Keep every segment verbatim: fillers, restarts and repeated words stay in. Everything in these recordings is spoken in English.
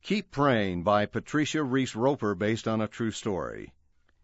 Keep Praying by Patricia Reese Roper, based on a true story.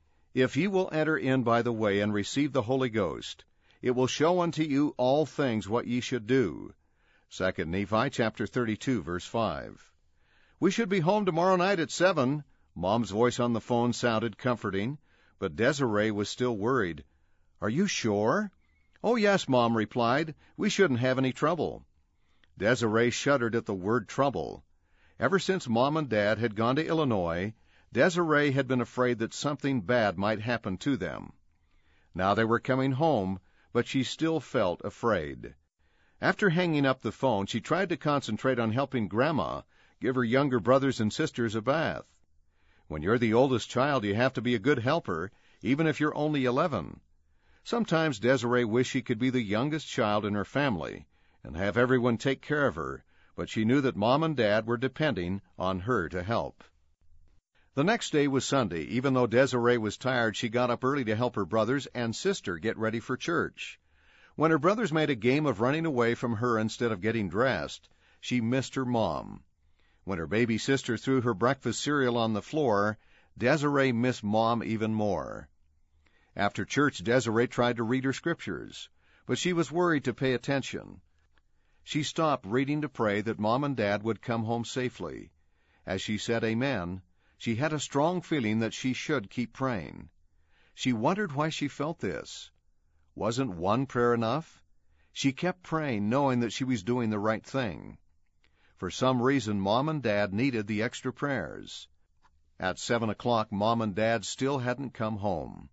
If ye will enter in by the way and receive the Holy Ghost, it will show unto you all things what ye should do. Second Nephi chapter thirty-two, verse five. We should be home tomorrow night at seven. Mom's voice on the phone sounded comforting, but Desiree was still worried. Are you sure? Oh, yes, Mom replied. We shouldn't have any trouble. Desiree shuddered at the word trouble. Ever since Mom and Dad had gone to Illinois, Desiree had been afraid that something bad might happen to them. Now they were coming home, but she still felt afraid. After hanging up the phone, she tried to concentrate on helping Grandma give her younger brothers and sisters a bath. When you're the oldest child, you have to be a good helper, even if you're only eleven. Sometimes Desiree wished she could be the youngest child in her family and have everyone take care of her, but she knew that Mom and Dad were depending on her to help. The next day was Sunday. Even though Desiree was tired, she got up early to help her brothers and sister get ready for church. When her brothers made a game of running away from her instead of getting dressed, she missed her mom. When her baby sister threw her breakfast cereal on the floor, Desiree missed Mom even more. After church, Desiree tried to read her scriptures, but she was worried to pay attention. She stopped reading to pray that Mom and Dad would come home safely. As she said amen, she had a strong feeling that she should keep praying. She wondered why she felt this. Wasn't one prayer enough? She kept praying, knowing that she was doing the right thing. For some reason, Mom and Dad needed the extra prayers. At seven o'clock, Mom and Dad still hadn't come home.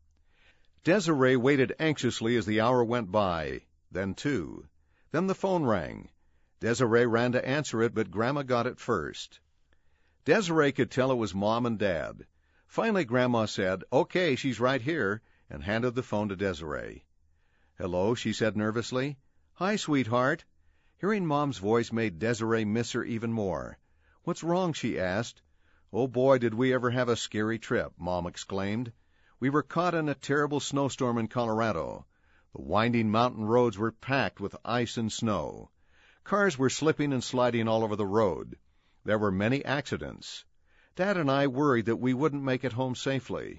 Desiree waited anxiously as the hour went by, then two. Then the phone rang. Desiree ran to answer it, but Grandma got it first. Desiree could tell it was Mom and Dad. Finally, Grandma said, "Okay, she's right here," and handed the phone to Desiree. "Hello," she said nervously. "Hi, sweetheart." Hearing Mom's voice made Desiree miss her even more. "What's wrong?" she asked. "Oh, boy, did we ever have a scary trip," Mom exclaimed. "We were caught in a terrible snowstorm in Colorado. The winding mountain roads were packed with ice and snow. Cars were slipping and sliding all over the road. There were many accidents. Dad and I worried that we wouldn't make it home safely."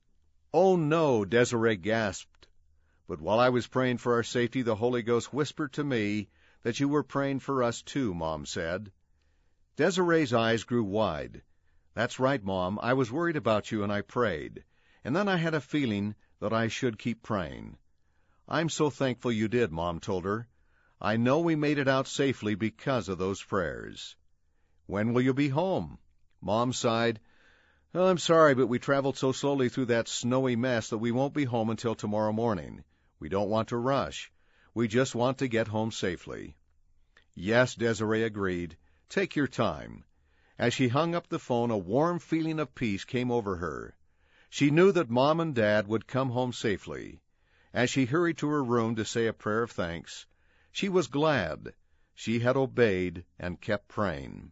"Oh, no," Desiree gasped. "But while I was praying for our safety, the Holy Ghost whispered to me that you were praying for us too," Mom said. Desiree's eyes grew wide. "That's right, Mom. I was worried about you, and I prayed. And then I had a feeling that I should keep praying." "I'm so thankful you did," Mom told her. "I know we made it out safely because of those prayers." "When will you be home?" Mom sighed. "Oh, I'm sorry, but we traveled so slowly through that snowy mess that we won't be home until tomorrow morning. We don't want to rush. We just want to get home safely." "Yes," Desiree agreed. "Take your time." As she hung up the phone, a warm feeling of peace came over her. She knew that Mom and Dad would come home safely. As she hurried to her room to say a prayer of thanks, she was glad she had obeyed and kept praying.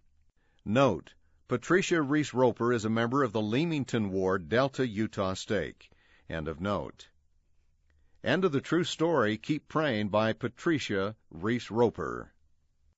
Note: Patricia Reese Roper is a member of the Leamington Ward, Delta, Utah Stake. End of note. End of the true story, Keep Praying by Patricia Reese Roper.